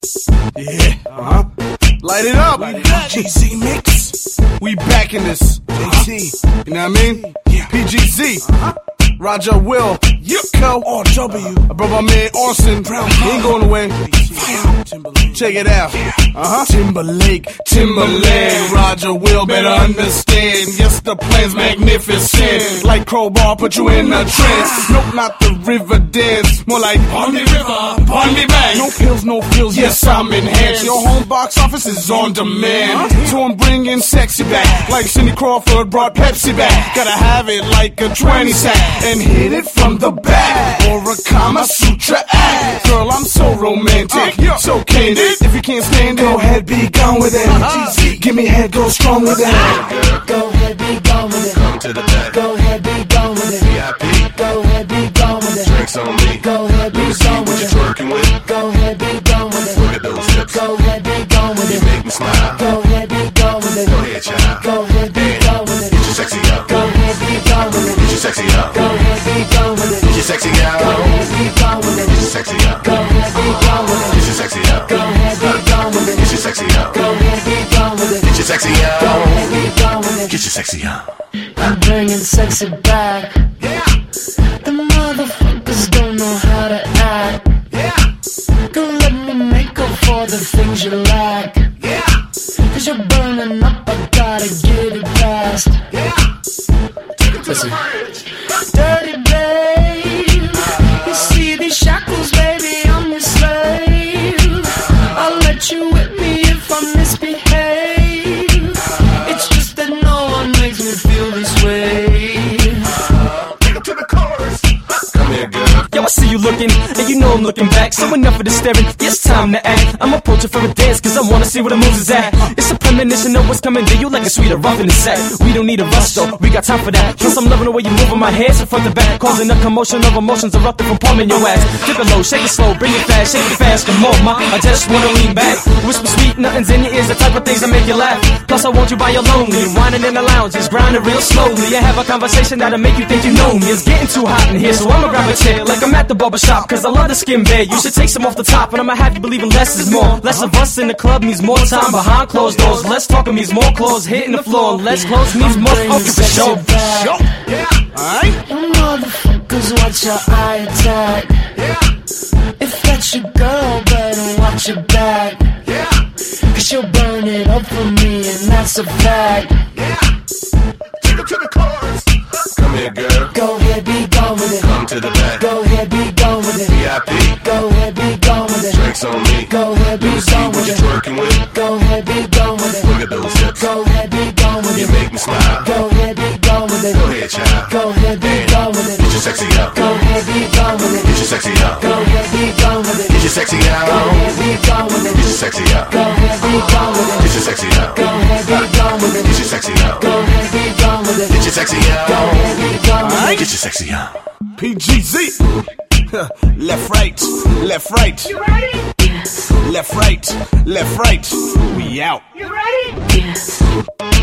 Yeah, light it up. GZ mix. We back in this. JT, you know what I mean? Yeah. PGZ. Roger Will, Yuko, RW. I brought my man Orson. He ain't going away. Check it out. Timberlake, Roger Will better understand. Yes, the plan's magnificent. Like Crowbar, put you in a trance. Nope, not the river dance. More like on the river, on me back. No pills, no feels. Yes, I'm enhanced. Your home box office is on demand. So I'm bringing sexy back. Like Cindy Crawford brought Pepsi back. Gotta have it like a 20 sack. And hit it from the back. Or a Kama Sutra act. Girl, I'm so romantic, so candid. If you can't stand it, go ahead, be gone with it. Give me head, go strong with it. Go ahead, be gone with it. Come to the back. Go ahead, be gone with it. VIP. Go ahead, be gone with it. Drinks on me. Go ahead, be gone with it. Working with. Go ahead, be gone with it. Look at those hips. Go ahead, be gone with it. You make me smile. Go ahead, be gone with it. Go ahead, child. Go ahead, be gone with it. Get your sexy out. Go ahead, be gone with it. Get your sexy out. Go ahead, be gone with it. Get your sexy out. Go ahead, be gone with it. Get your sexy out. Go ahead, be gone with it. Get your sexy out. Go ahead, be gone with it. Get your sexy out. Go ahead, be gone with it. Get your sexy out. Go ahead, be gone with it. Get your sexy out. I'm bringing sexy back. The motherfuckers don't know how to act. Don't let me make up for the things you lack. Cause you're burning up, I gotta get it fast. Listen. Dirty babe, you see these shackles, baby, I'm your slave. I'll let you whip me if I misbehave. It's just that no one makes me feel this way. Take it to the chorus. Come here, girl. Yo, I see you looking, and you know I'm looking back. So enough of the staring, it's time to act. I'm approaching for a dance, cause I wanna see where the moves is at. It's a premonition of what's coming, do you like a sweeter rough in the sack? We don't need a rush though, we got time for that. Plus I'm loving the way you moving my hands from front to back, causing a commotion of emotions erupting from palming your ass. Dip it low, shake it slow, bring it fast, shake it fast, come on, ma. I just wanna lean back. Whisper sweet, nothing's in your ears, the type of things that make you laugh. Plus I want you by your lonely, whining in the lounge, just grinding real slowly. I have a conversation that'll make you think you know me. It's getting too hot in here, so I'ma grab a chair like I'm at the barbershop, cause I love the skin bed. You should take some off the top, and I'ma have you believing less is more. Less of us in the club means more time behind closed doors. Less talking means more clothes hitting the floor. Less clothes means more focus for sure. You motherfuckers, watch your eye attack. If that's your girl, better watch your back. Cause she'll burn it up for me, and that's a fact. Take it to the chorus. Come here, girl. Go ahead, be gone with it. Come to the back. Go ahead, be gone with it. VIP. Go ahead, be gone with it. Drinks on me. Go ahead, be gone with it. Working with. Go ahead, be gone with it. Look at those hips. Go ahead, be gone with You it. make me smile. Go ahead, be gone with it. Go ahead, child. Go ahead, be gone with it. Get your sexy out. Go ahead, be gone with it. Get your sexy out. Go ahead, be gone with it. Get your sexy out. Go ahead, be gone with it. Get your sexy out. Go ahead, be gone with it. Get your sexy out. Go ahead, be gone with it. Get your sexy out. Go ahead, be gone with it. Get your sexy out. Go ahead, be gone with it. Get your sexy out. PGZ. Left, right, left, right. You ready? Left, right, left, right. We out. You ready? Yes.